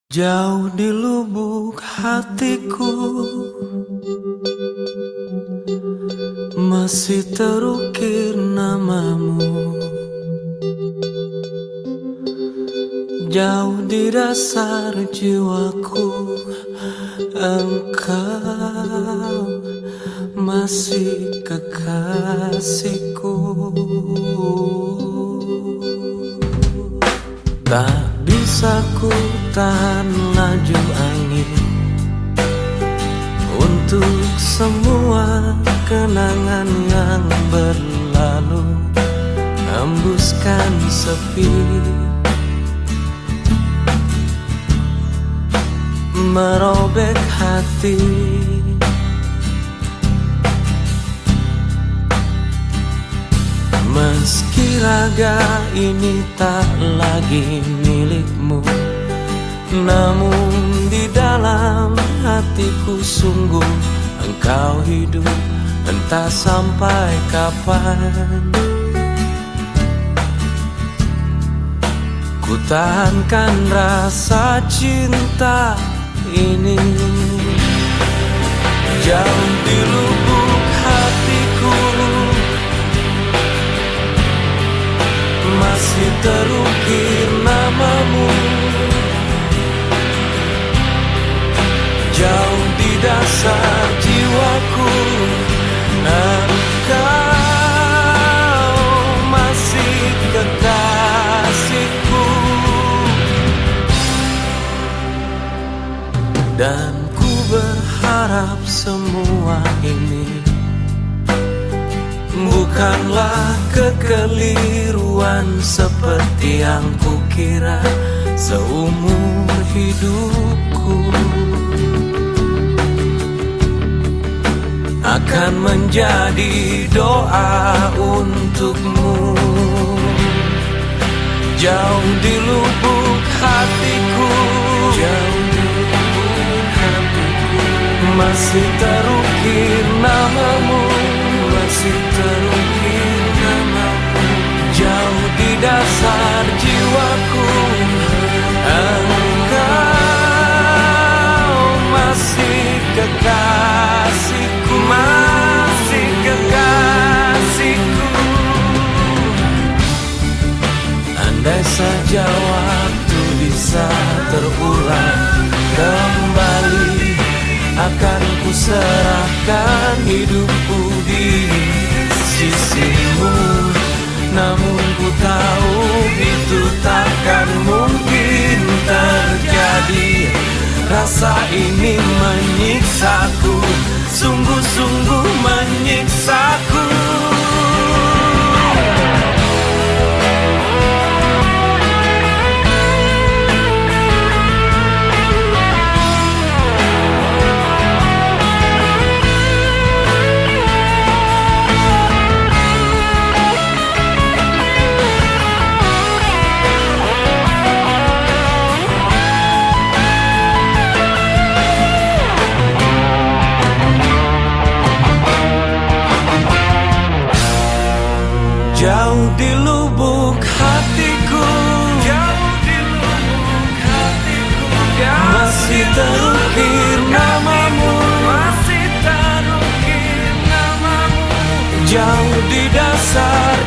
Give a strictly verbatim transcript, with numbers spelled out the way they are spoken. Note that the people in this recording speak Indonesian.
Jauh di lubuk hatiku masih terukir namamu. Jauh di dasar jiwaku engkau masih kekasihku. Tak bisa ku tahan laju angin untuk semua kenangan yang berlalu, hembuskan sepi, merobek hati. Meski raga ini tak lagi milikmu, namun di dalam hatiku sungguh engkau hidup, entah sampai kapan. Ku tahankan rasa cinta ini jauh di lubuk hatiku, masih terukir namamu. Jauh di dasar jiwaku engkau masih kekasihku. Dan ku berharap semua ini bukanlah kekeliruan seperti yang kukira seumur hidupku akan menjadi doa untukmu. Jauh di lubuk hatiku, jauh di lubuk hatiku, masih terukir namamu, masih terukir namamu. Jauh di dasar jiwaku engkau masih kekasihku, masih kekasihku. Andai saja waktu bisa terulang kembali, akan ku serahkan hidupku di sisimu. Namun ku tahu itu takkan mungkin terjadi. Rasa ini menyiksaku, sungguh-sungguh menyiksaku. Jauh di lubuk hatiku, jauh di lubuk hatiku, masih terukir namamu, masih terukir namamu. Jauh di dasar